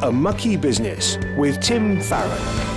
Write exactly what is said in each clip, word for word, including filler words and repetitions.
A Mucky Business with Tim Farron.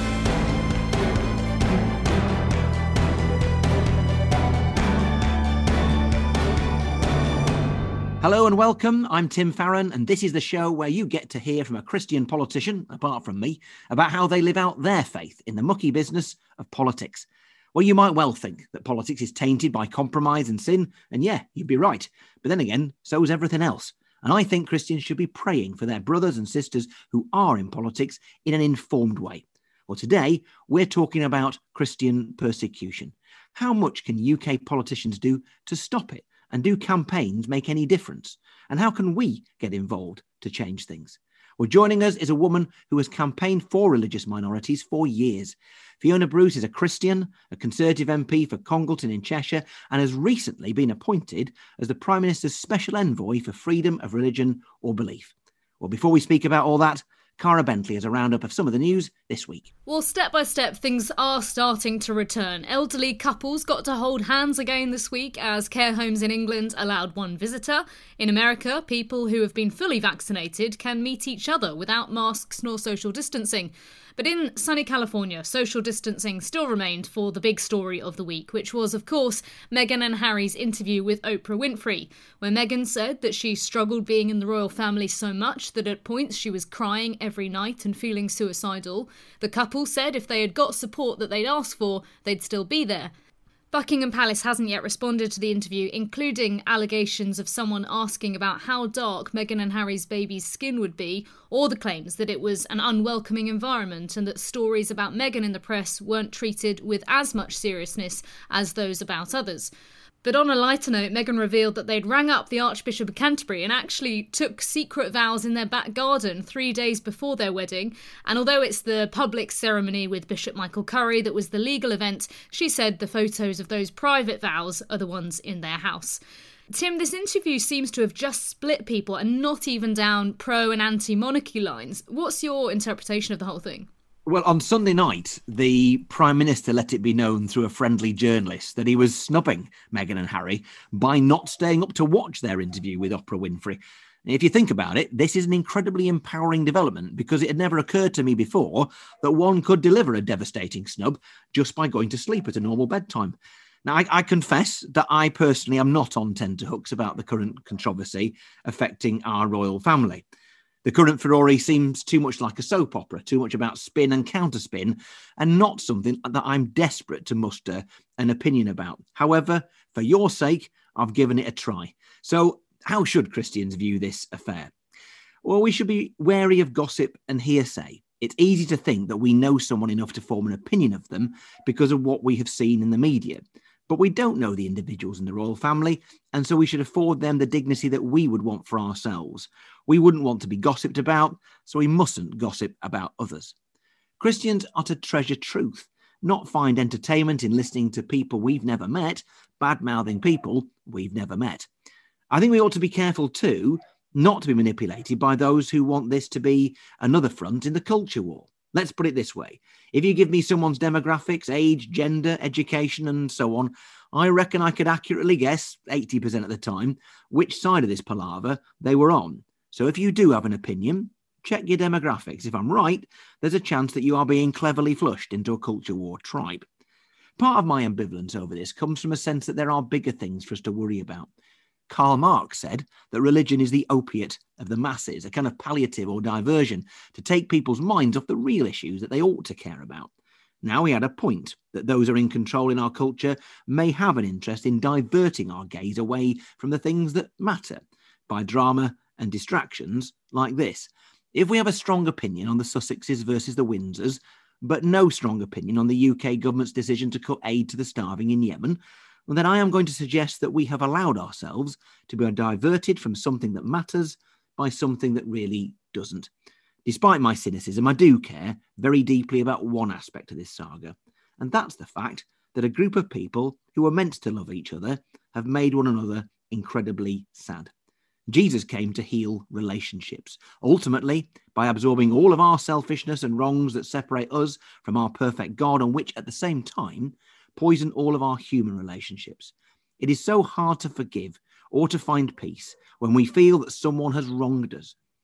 Hello and welcome. I'm Tim Farron, and this is the show where you get to hear from a Christian politician, apart from me, about how they live out their faith in the mucky business of politics. Well, you might well think that politics is tainted by compromise and sin, and yeah, you'd be right. But then again, so is everything else. And I think Christians should be praying for their brothers and sisters who are in politics in an informed way. Well, today, we're talking about Christian persecution. How much can U K politicians do to stop it? And do campaigns make any difference? And how can we get involved to change things? Well, joining us is a woman who has campaigned for religious minorities for years. Fiona Bruce is a Christian, a Conservative M P for Congleton in Cheshire, and has recently been appointed as the Prime Minister's Special Envoy for Freedom of Religion or Belief. Well, before we speak about all that, Cara Bentley has a roundup of some of the news this week. Well, step by step, things are starting to return. Elderly couples got to hold hands again this week as care homes in England allowed one visitor. In America, people who have been fully vaccinated can meet each other without masks nor social distancing. But in sunny California, social distancing still remained for the big story of the week, which was, of course, Meghan and Harry's interview with Oprah Winfrey, where Meghan said that she struggled being in the royal family so much that at points she was crying every night and feeling suicidal. The couple said if they had got support that they'd asked for, they'd still be there. Buckingham Palace hasn't yet responded to the interview, including allegations of someone asking about how dark Meghan and Harry's baby's skin would be, or the claims that it was an unwelcoming environment and that stories about Meghan in the press weren't treated with as much seriousness as those about others. But on a lighter note, Meghan revealed that they'd rang up the Archbishop of Canterbury and actually took secret vows in their back garden three days before their wedding. And although it's the public ceremony with Bishop Michael Curry that was the legal event, she said the photos of those private vows are the ones in their house. Tim, this interview seems to have just split people and not even down pro and anti-monarchy lines. What's your interpretation of the whole thing? Well, on Sunday night, the Prime Minister let it be known through a friendly journalist that he was snubbing Meghan and Harry by not staying up to watch their interview with Oprah Winfrey. If you think about it, this is an incredibly empowering development because it had never occurred to me before that one could deliver a devastating snub just by going to sleep at a normal bedtime. Now, I, I confess that I personally am not on tenterhooks about the current controversy affecting our royal family. The current furore seems too much like a soap opera, too much about spin and counterspin, and not something that I'm desperate to muster an opinion about. However, for your sake, I've given it a try. So how should Christians view this affair? Well, we should be wary of gossip and hearsay. It's easy to think that we know someone enough to form an opinion of them because of what we have seen in the media. But we don't know the individuals in the royal family, and so we should afford them the dignity that we would want for ourselves. We wouldn't want to be gossiped about, so we mustn't gossip about others. Christians are to treasure truth, not find entertainment in listening to people we've never met, bad-mouthing people we've never met. I think we ought to be careful too, not to be manipulated by those who want this to be another front in the culture war. Let's put it this way. If you give me someone's demographics, age, gender, education, and so on, I reckon I could accurately guess, eighty percent of the time, which side of this palaver they were on. So if you do have an opinion, check your demographics. If I'm right, there's a chance that you are being cleverly flushed into a culture war tribe. Part of my ambivalence over this comes from a sense that there are bigger things for us to worry about. Karl Marx said that religion is the opiate of the masses, a kind of palliative or diversion to take people's minds off the real issues that they ought to care about. Now he had a point that those who are in control in our culture may have an interest in diverting our gaze away from the things that matter by drama and distractions like this. If we have a strong opinion on the Sussexes versus the Windsors, but no strong opinion on the U K government's decision to cut aid to the starving in Yemen, well, then I am going to suggest that we have allowed ourselves to be diverted from something that matters by something that really doesn't. Despite my cynicism, I do care very deeply about one aspect of this saga, and that's the fact that a group of people who are meant to love each other have made one another incredibly sad. Jesus came to heal relationships, ultimately by absorbing all of our selfishness and wrongs that separate us from our perfect God, and which at the same time poison all of our human relationships. It is so hard to forgive or to find peace when we feel that someone has wronged us.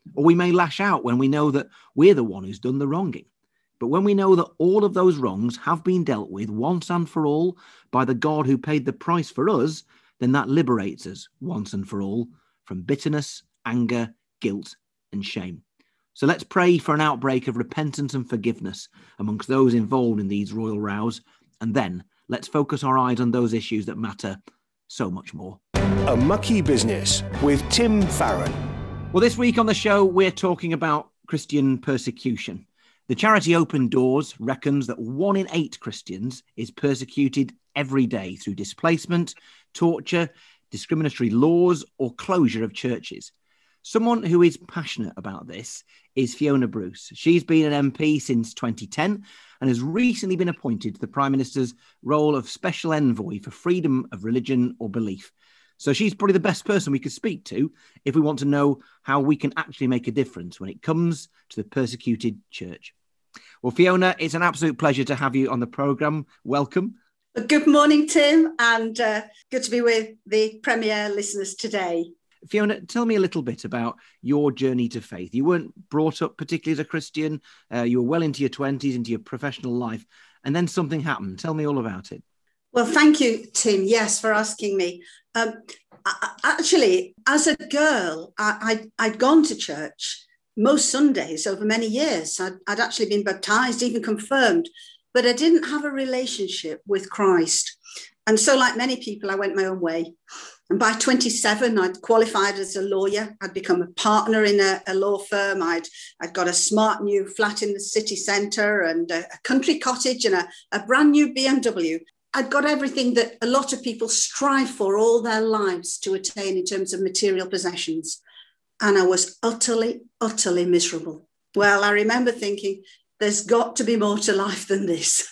Or we may lash out when we know that we're the one who's done the wronging. But when we know that all of those wrongs have been dealt with once and for all by the God who paid the price for us, then that liberates us once and for all from bitterness, anger, guilt, and shame. So let's pray for an outbreak of repentance and forgiveness amongst those involved in these royal rows. And then let's focus our eyes on those issues that matter so much more. A Mucky Business with Tim Farron. Well, this week on the show, we're talking about Christian persecution. The charity Open Doors reckons that one in eight Christians is persecuted every day through displacement, torture, discriminatory laws, or closure of churches. Someone who is passionate about this is Fiona Bruce. She's been an M P since twenty ten and has recently been appointed to the Prime Minister's role of Special Envoy for Freedom of Religion or Belief. So she's probably the best person we could speak to if we want to know how we can actually make a difference when it comes to the persecuted church. Well, Fiona, it's an absolute pleasure to have you on the programme. Welcome. Good morning, Tim, and uh, good to be with the Premier listeners today. Fiona, tell me a little bit about your journey to faith. You weren't brought up particularly as a Christian. Uh, you were well into your twenties, into your professional life, and then something happened. Tell me all about it. Well, thank you, Tim, yes, for asking me. Um, I, actually, as a girl, I, I, I'd gone to church most Sundays over many years. I'd, I'd actually been baptised, even confirmed, but I didn't have a relationship with Christ. And so, like many people, I went my own way. And by twenty-seven, I'd qualified as a lawyer. I'd become a partner in a, a law firm. I'd, I'd got a smart new flat in the city centre and a, a country cottage and a, a brand new B M W. I'd got everything that a lot of people strive for all their lives to attain in terms of material possessions. And I was utterly, utterly miserable. Well, I remember thinking, there's got to be more to life than this.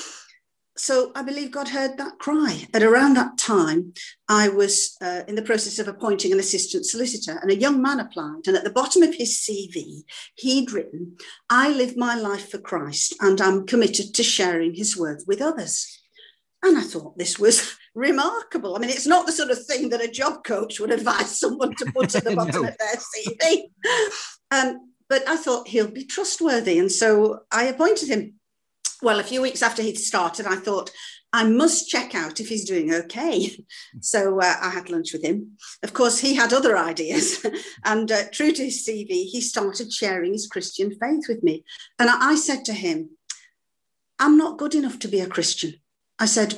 So I believe God heard that cry. At around that time, I was uh, in the process of appointing an assistant solicitor, and a young man applied. And at the bottom of his C V, he'd written, "I live my life for Christ, and I'm committed to sharing his word with others." And I thought this was remarkable. I mean, it's not the sort of thing that a job coach would advise someone to put at the bottom no. of their C V. Um, but I thought he'll be trustworthy. And so I appointed him. Well, a few weeks after he'd started, I thought, I must check out if he's doing okay. So uh, I had lunch with him. Of course, he had other ideas. and uh, true to his C V, he started sharing his Christian faith with me. And I, I said to him, I'm not good enough to be a Christian. I said,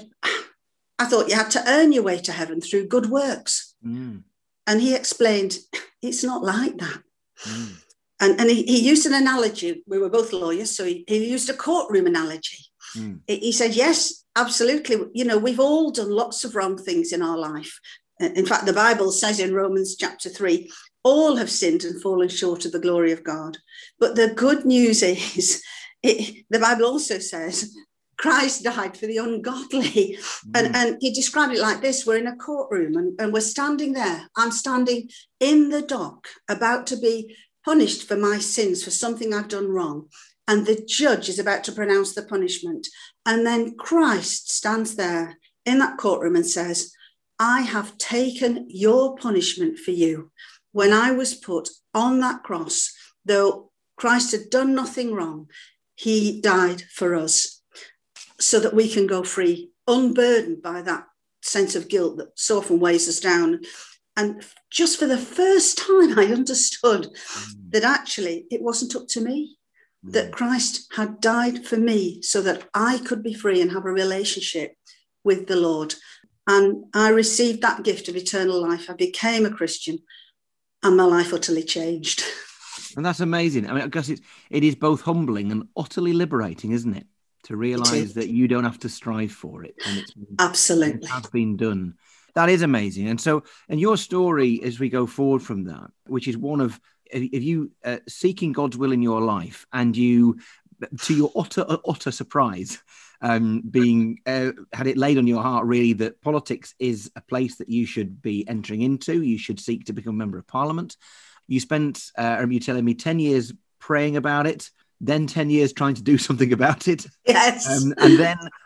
I thought you had to earn your way to heaven through good works. Mm. And he explained, it's not like that. Mm. And, and he, he used an analogy. We were both lawyers, so he, he used a courtroom analogy. Mm. He, he said, yes, absolutely. You know, we've all done lots of wrong things in our life. In fact, the Bible says in Romans chapter three, all have sinned and fallen short of the glory of God. But the good news is, it, the Bible also says, Christ died for the ungodly. Mm. And, and he described it like this. We're in a courtroom and, and we're standing there. I'm standing in the dock about to be punished for my sins, for something I've done wrong. And the judge is about to pronounce the punishment. And then Christ stands there in that courtroom and says, I have taken your punishment for you. When I was put on that cross, though Christ had done nothing wrong, he died for us so that we can go free, unburdened by that sense of guilt that so often weighs us down. And just for the first time, I understood mm. that actually it wasn't up to me, mm. that Christ had died for me so that I could be free and have a relationship with the Lord. And I received that gift of eternal life. I became a Christian and my life utterly changed. And that's amazing. I mean, I guess it's, it is both humbling and utterly liberating, isn't it? To realise that you don't have to strive for it. And it's been, Absolutely. It has been done. That is amazing. And so, and your story as we go forward from that, which is one of, if you uh, seeking God's will in your life and you, to your utter, utter surprise, um, being, uh, had it laid on your heart really that politics is a place that you should be entering into. You should seek to become a member of parliament. You spent, uh, are you telling me, ten years praying about it, then ten years trying to do something about it. Yes. Um, and then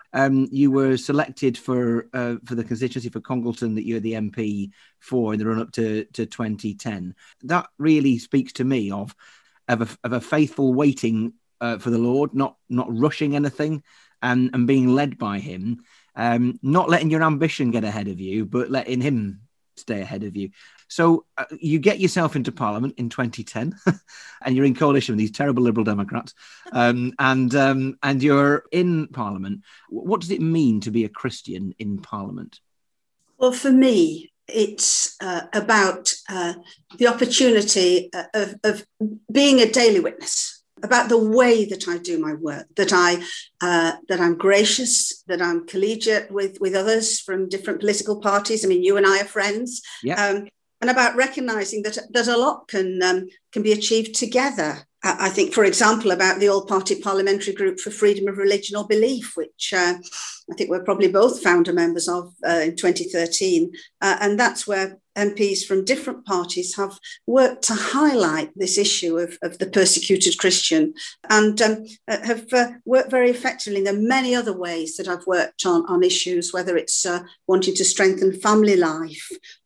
um, you were selected for uh, for the constituency for Congleton that you're the M P for in the run up to, to twenty ten. That really speaks to me of of a, of a faithful waiting uh, for the Lord, not not rushing anything, and and being led by Him, um, not letting your ambition get ahead of you, but letting Him stay ahead of you. So uh, you get yourself into Parliament in twenty ten, and you're in coalition with these terrible Liberal Democrats, um, and um, and you're in Parliament. What does it mean to be a Christian in Parliament? Well, for me, it's uh, about uh, the opportunity of, of being a daily witness, about the way that I do my work, that I uh, that I'm gracious, that I'm collegiate with with others from different political parties. I mean, you and I are friends. Yeah. Um, and about recognising that that a lot can um, can be achieved together. I, I think, for example, about the All-Party Parliamentary Group for Freedom of Religion or Belief, which uh, I think we're probably both founder members of uh, in twenty thirteen. Uh, and that's where M Ps from different parties have worked to highlight this issue of, of the persecuted Christian, and um, have uh, worked very effectively. There are many other ways that I've worked on, on issues, whether it's uh, wanting to strengthen family life,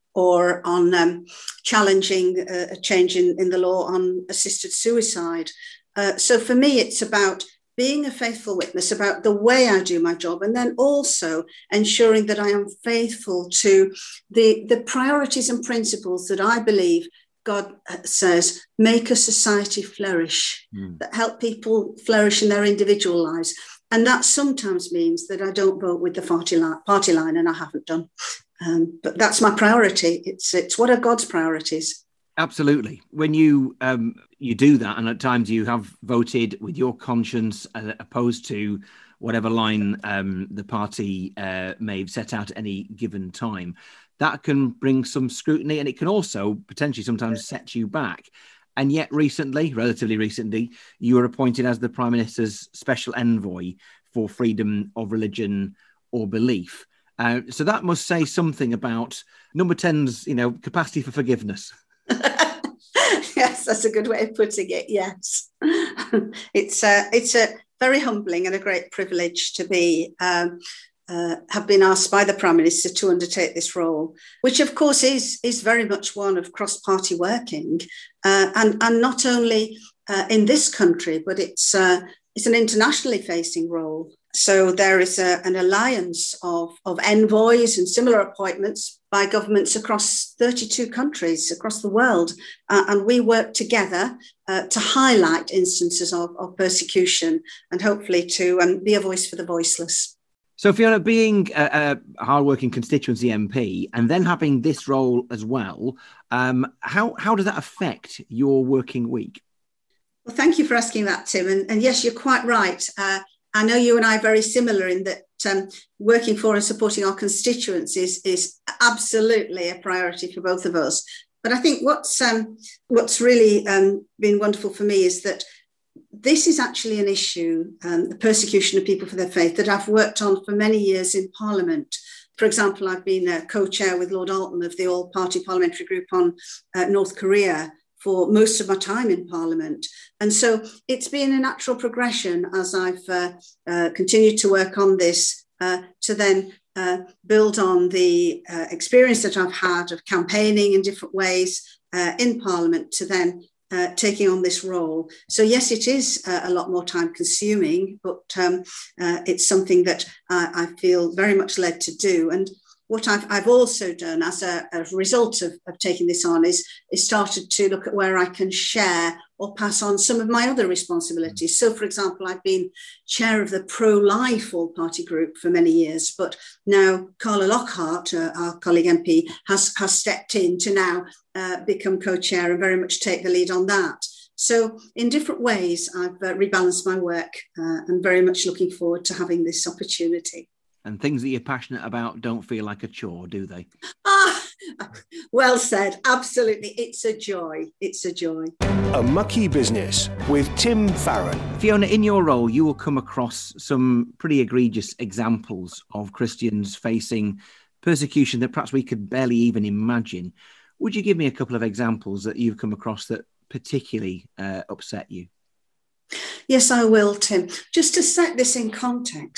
or on um, challenging uh, a change in, in the law on assisted suicide. Uh, so for me, it's about being a faithful witness, about the way I do my job, and then also ensuring that I am faithful to the, the priorities and principles that I believe God says make a society flourish, mm. that help people flourish in their individual lives. And that sometimes means that I don't vote with the party line, party line and I haven't done. Um, but that's my priority. It's it's what are God's priorities? Absolutely. When you um, you do that, and at times you have voted with your conscience uh, opposed to whatever line um, the party uh, may have set out at any given time, that can bring some scrutiny, and it can also potentially sometimes set you back. And yet recently, relatively recently, you were appointed as the Prime Minister's Special Envoy for Freedom of Religion or Belief. Uh, so that must say something about Number ten's, you know, capacity for forgiveness. Yes, that's a good way of putting it. Yes, it's a it's a very humbling and a great privilege to be um, uh, have been asked by the Prime Minister to undertake this role, which of course is is very much one of cross-party working, uh, and and not only uh, in this country, but it's uh, it's an internationally facing role. So there is a, an alliance of, of envoys and similar appointments by governments across thirty-two countries across the world. Uh, and we work together uh, to highlight instances of, of persecution and hopefully to um, be a voice for the voiceless. So Fiona, being a, a hardworking constituency M P and then having this role as well, um, how, how does that affect your working week? Well, thank you for asking that, Tim. And, and yes, you're quite right. Uh, I know you and I are very similar in that um, working for and supporting our constituencies is absolutely a priority for both of us. But I think what's um, what's really um, been wonderful for me is that this is actually an issue, um, the persecution of people for their faith, that I've worked on for many years in Parliament. For example, I've been a co-chair with Lord Alton of the All-Party Parliamentary Group on uh, North Korea for most of my time in Parliament. And so it's been a natural progression as I've uh, uh, continued to work on this uh, to then uh, build on the uh, experience that I've had of campaigning in different ways uh, in Parliament to then uh, taking on this role. So yes, it is uh, a lot more time consuming, but um, uh, it's something that I, I feel very much led to do. And what I've, I've also done as a, a result of, of taking this on is, is started to look at where I can share or pass on some of my other responsibilities. So, for example, I've been chair of the pro-life all-party group for many years, but now Carla Lockhart, uh, our colleague M P, has, has stepped in to now uh, become co-chair and very much take the lead on that. So in different ways, I've uh, rebalanced my work uh, and very much looking forward to having this opportunity. And things that you're passionate about don't feel like a chore, do they? Ah, well said. Absolutely. It's a joy. It's a joy. A Mucky Business with Tim Farron. Fiona, in your role, you will come across some pretty egregious examples of Christians facing persecution that perhaps we could barely even imagine. Would you give me a couple of examples that you've come across that particularly uh, upset you? Yes, I will, Tim. Just to set this in context,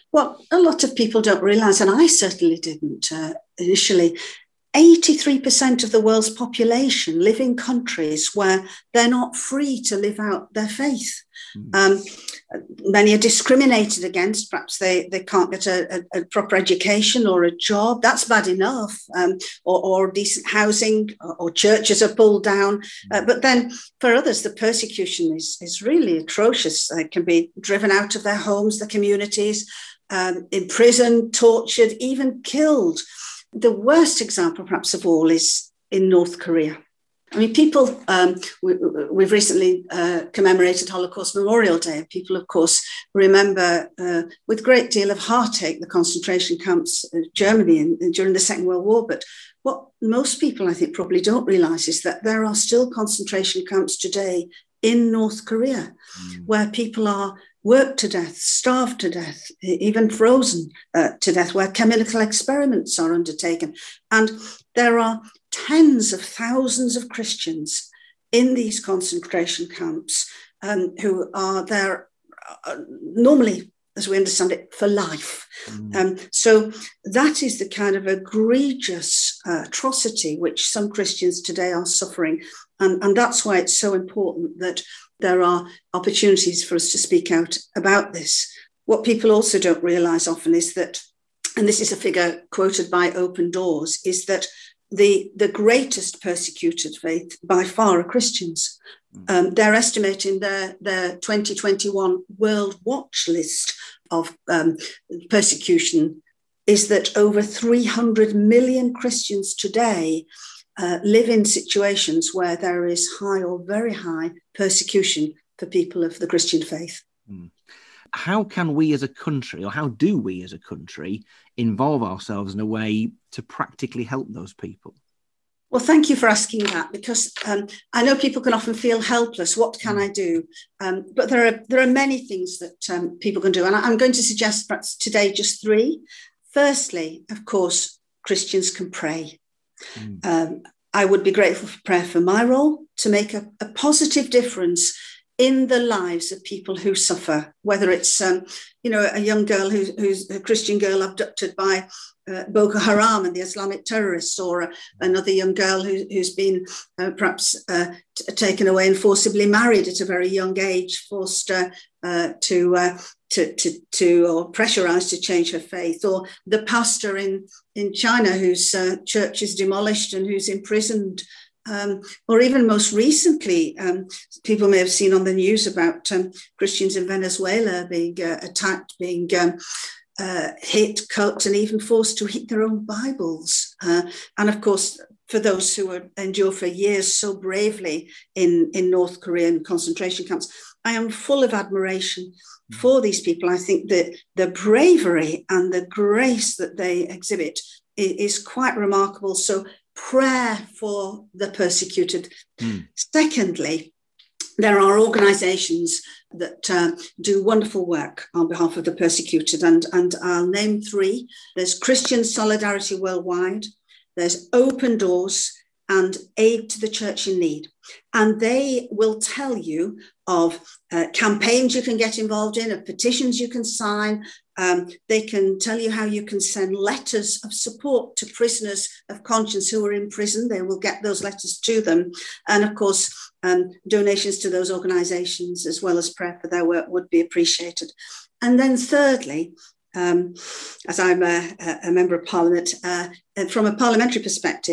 What a lot of people don't realise, and I certainly didn't uh, initially, eighty-three percent of the world's population live in countries where they're not free to live out their faith. Mm. Um, many are discriminated against. Perhaps they, they can't get a, a, a proper education or a job. That's bad enough. Um, or, or decent housing, or, or churches are pulled down. Uh, but then for others, the persecution is, is really atrocious. They can be driven out of their homes, their communities, um, imprisoned, tortured, even killed. The worst example, perhaps of all, is in North Korea. I mean, people, um, we, we've recently uh, commemorated Holocaust Memorial Day. People, of course, remember uh, with a great deal of heartache the concentration camps of Germany in, in, during the Second World War. But what most people, I think, probably don't realise is that there are still concentration camps today in North Korea mm. where people are worked to death, starved to death, even frozen uh, to death, where chemical experiments are undertaken. And there are tens of thousands of Christians in these concentration camps um, who are there uh, normally, as we understand it, for life. Mm. Um, so that is the kind of egregious uh, atrocity which some Christians today are suffering. And, and that's why it's so important that there are opportunities for us to speak out about this. What people also don't realise often is that, and this is a figure quoted by Open Doors, is that the, the greatest persecuted faith by far are Christians. Um, they're estimating their, their twenty twenty-one World Watch list of um, persecution is that over three hundred million Christians today Uh, live in situations where there is high or very high persecution for people of the Christian faith. Mm. How can we as a country, or how do we as a country, involve ourselves in a way to practically help those people? Well, thank you for asking that, because um, I know people can often feel helpless. What can I do? Um, but there are there are many things that um, people can do. And I'm going to suggest perhaps today just three. Firstly, of course, Christians can pray. Mm. Um, I would be grateful for prayer for my role to make a, a positive difference in the lives of people who suffer, whether it's, um, you know, a young girl who's, who's a Christian girl abducted by uh, Boko Haram and the Islamic terrorists, or uh, another young girl who, who's been uh, perhaps uh, t- taken away and forcibly married at a very young age, forced uh, uh, to, uh, to, to, to, or pressurized to change her faith, or the pastor in, in China whose uh, church is demolished and who's imprisoned. Um, or even most recently, um, people may have seen on the news about um, Christians in Venezuela being uh, attacked, being um, uh, hit, cut, and even forced to eat their own Bibles. Uh, and of course, for those who were, endure for years so bravely in, in North Korean concentration camps, I am full of admiration for these people. I think that the bravery and the grace that they exhibit is, is quite remarkable. So prayer for the persecuted. Mm. Secondly, there are organisations that uh, do wonderful work on behalf of the persecuted, and, and I'll name three. There's Christian Solidarity Worldwide, there's Open Doors, and Aid to the Church in Need. And they will tell you of uh, campaigns you can get involved in, of petitions you can sign. Um, they can tell you how you can send letters of support to prisoners of conscience who are in prison. They will get those letters to them. And of course, um, donations to those organisations, as well as prayer for their work, would be appreciated. And then thirdly, um, as I'm a, a member of Parliament, uh, from a parliamentary perspective,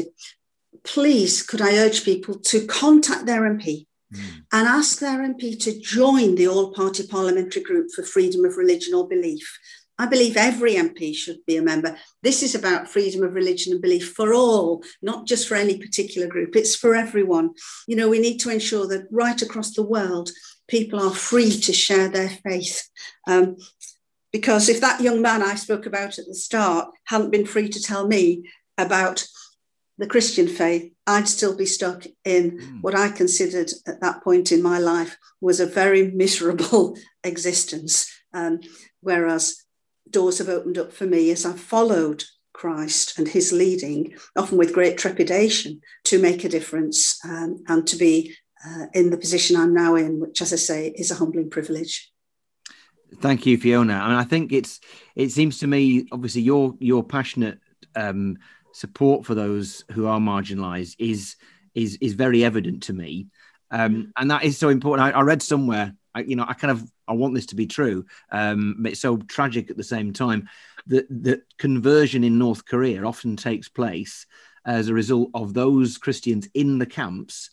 please, could I urge people to contact their M P mm. and ask their M P to join the All-Party Parliamentary Group for Freedom of Religion or Belief. I believe every M P should be a member. This is about freedom of religion and belief for all, not just for any particular group. It's for everyone. You know, we need to ensure that right across the world, people are free to share their faith. Um, because if that young man I spoke about at the start hadn't been free to tell me about the Christian faith, I'd still be stuck in mm. what I considered at that point in my life was a very miserable existence. Um, whereas doors have opened up for me as I've followed Christ and his leading, often with great trepidation, to make a difference um, and to be uh, in the position I'm now in, which, as I say, is a humbling privilege. Thank you, Fiona. I mean, I think it's it seems to me, obviously, your your passionate um, support for those who are marginalised is is is very evident to me, um, and that is so important. I, I read somewhere, I, you know, I kind of I want this to be true, um, but it's so tragic at the same time that that conversion in North Korea often takes place as a result of those Christians in the camps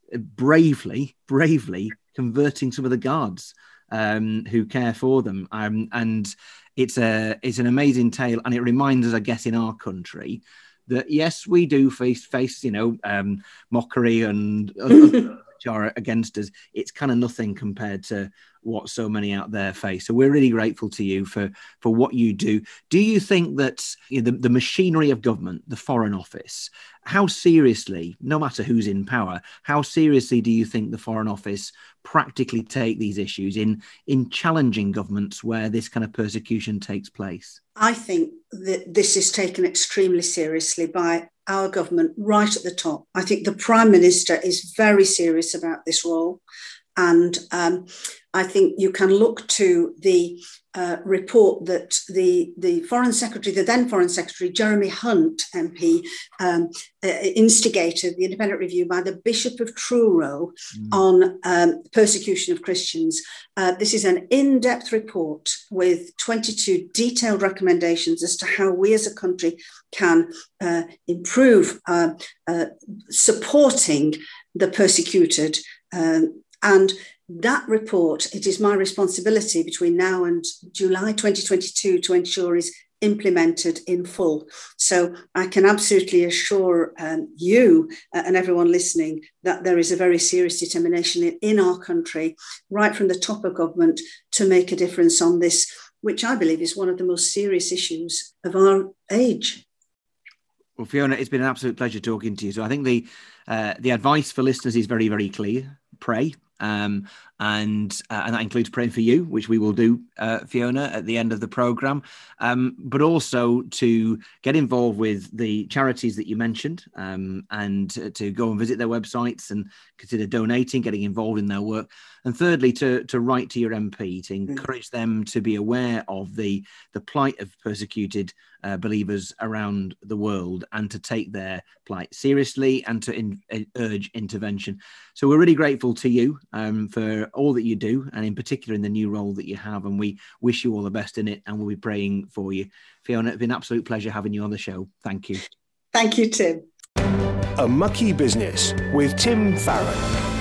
bravely, bravely converting some of the guards um, who care for them. Um, and it's a it's an amazing tale, and it reminds us, I guess, in our country that yes, we do face face you know um, mockery and which are against us. It's kind of nothing compared to what so many out there face. So we're really grateful to you for for what you do. Do you think that you know, the, the machinery of government, the Foreign Office, how seriously, no matter who's in power, how seriously do you think the Foreign Office practically take these issues in in challenging governments where this kind of persecution takes place? I think that this is taken extremely seriously by our government right at the top. I think the Prime Minister is very serious about this role. And um, I think you can look to the uh, report that the, the Foreign Secretary, the then Foreign Secretary, Jeremy Hunt M P, um, uh, instigated the independent review by the Bishop of Truro mm. on um, persecution of Christians. Uh, this is an in-depth report with twenty-two detailed recommendations as to how we as a country can uh, improve uh, uh, supporting the persecuted. Um, And that report, it is my responsibility between now and July twenty twenty-two to ensure is implemented in full. So I can absolutely assure um, you uh, and everyone listening that there is a very serious determination in, in our country, right from the top of government, to make a difference on this, which I believe is one of the most serious issues of our age. Well, Fiona, it's been an absolute pleasure talking to you. So I think the uh, the advice for listeners is very, very clear. Pray. Um, and uh, and that includes praying for you, which we will do, uh, Fiona, at the end of the programme, um, but also to get involved with the charities that you mentioned um, and to go and visit their websites and consider donating, getting involved in their work. And thirdly, to to write to your M P to encourage them to be aware of the, the plight of persecuted uh, believers around the world and to take their plight seriously and to in, uh, urge intervention. So we're really grateful to you um, for all that you do, and in particular in the new role that you have, and we wish you all the best in it, and we'll be praying for you. Fiona, it's been an absolute pleasure having you on the show. Thank you. Thank you, Tim. A Mucky Business with Tim Farron.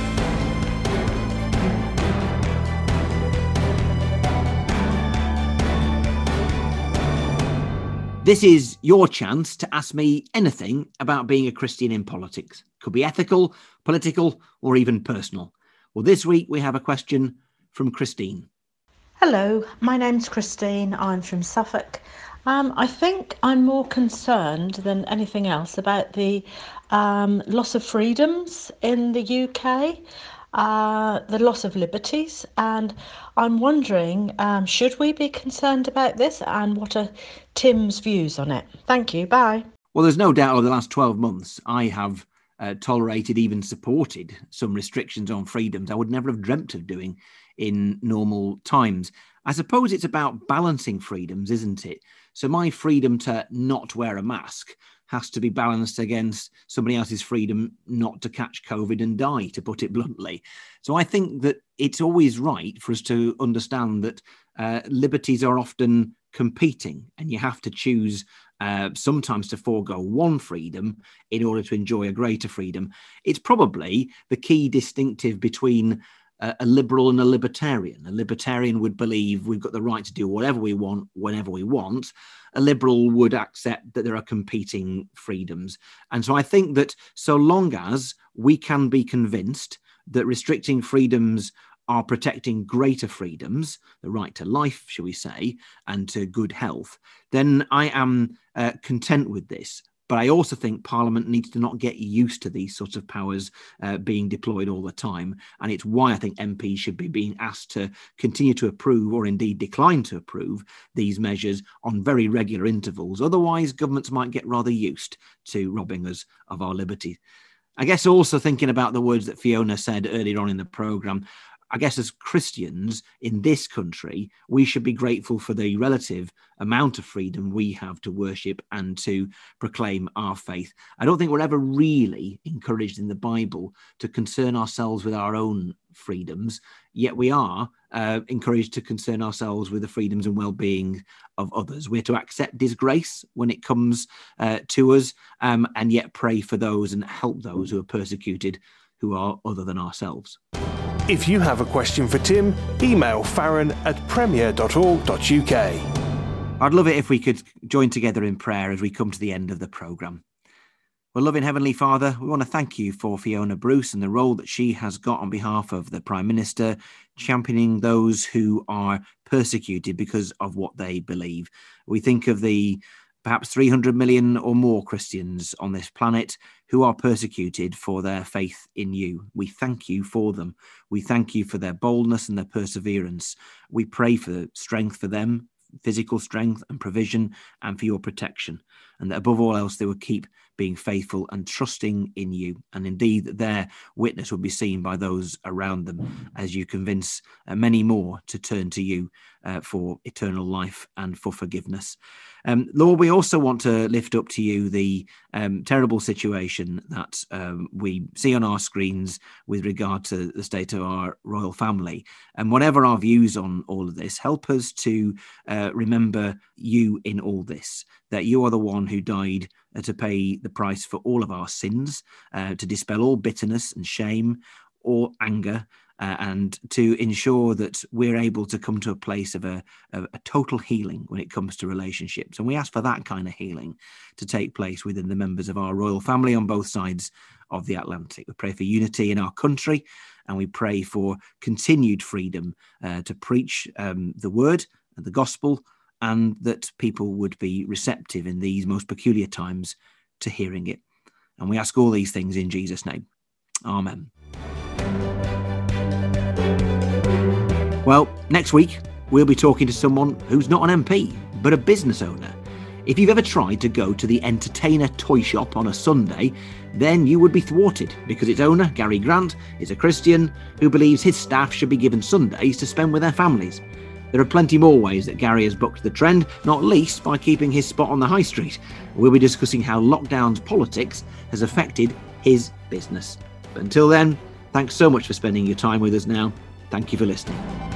This is your chance to ask me anything about being a Christian in politics. Could be ethical, political, or even personal. Well, this week we have a question from Christine. Hello, my name's Christine. I'm from Suffolk. Um, I think I'm more concerned than anything else about the um, loss of freedoms in the U K, uh, the loss of liberties, and I'm wondering, um, should we be concerned about this, and what are Tim's views on it? Thank you. Bye. Well, there's no doubt over the last twelve months, I have uh, tolerated, even supported some restrictions on freedoms I would never have dreamt of doing in normal times. I suppose it's about balancing freedoms, isn't it? So my freedom to not wear a mask has to be balanced against somebody else's freedom not to catch COVID and die, to put it bluntly. So I think that it's always right for us to understand that uh, liberties are often competing, and you have to choose uh, sometimes to forego one freedom in order to enjoy a greater freedom. It's probably the key distinctive between a, a liberal and a libertarian. A libertarian would believe we've got the right to do whatever we want, whenever we want. A liberal would accept that there are competing freedoms. And so I think that so long as we can be convinced that restricting freedoms are protecting greater freedoms, the right to life, shall we say, and to good health, then I am uh, content with this. But I also think Parliament needs to not get used to these sorts of powers uh, being deployed all the time. And it's why I think M Ps should be being asked to continue to approve, or indeed decline to approve, these measures on very regular intervals. Otherwise, governments might get rather used to robbing us of our liberty. I guess also thinking about the words that Fiona said earlier on in the programme, I guess as Christians in this country, we should be grateful for the relative amount of freedom we have to worship and to proclaim our faith. I don't think we're ever really encouraged in the Bible to concern ourselves with our own freedoms, yet we are uh, encouraged to concern ourselves with the freedoms and well-being of others. We're to accept disgrace when it comes uh, to us, um, and yet pray for those and help those who are persecuted, who are other than ourselves. If you have a question for Tim, email farron at premier dot org dot uk. I'd love it if we could join together in prayer as we come to the end of the programme. Well, loving Heavenly Father, we want to thank you for Fiona Bruce and the role that she has got on behalf of the Prime Minister, championing those who are persecuted because of what they believe. We think of the perhaps three hundred million or more Christians on this planet who are persecuted for their faith in you. We thank you for them. We thank you for their boldness and their perseverance. We pray for strength for them, physical strength and provision, and for your protection. And that above all else, they would keep being faithful and trusting in you. And indeed, that their witness would be seen by those around them as you convince uh, many more to turn to you uh, for eternal life and for forgiveness. Um, Lord, we also want to lift up to you the um, terrible situation that um, we see on our screens with regard to the state of our royal family. And whatever our views on all of this, help us to uh, remember you in all this, that you are the one who died uh, to pay the price for all of our sins, uh, to dispel all bitterness and shame or anger, Uh, and to ensure that we're able to come to a place of a, of a total healing when it comes to relationships. And we ask for that kind of healing to take place within the members of our royal family on both sides of the Atlantic. We pray for unity in our country, and we pray for continued freedom uh, to preach um, the word and the gospel, and that people would be receptive in these most peculiar times to hearing it. And we ask all these things in Jesus' name. Amen. Well, next week, we'll be talking to someone who's not an M P, but a business owner. If you've ever tried to go to the Entertainer toy shop on a Sunday, then you would be thwarted because its owner, Gary Grant, is a Christian who believes his staff should be given Sundays to spend with their families. There are plenty more ways that Gary has bucked the trend, not least by keeping his spot on the high street. We'll be discussing how lockdown's politics has affected his business. But until then, thanks so much for spending your time with us now. Thank you for listening.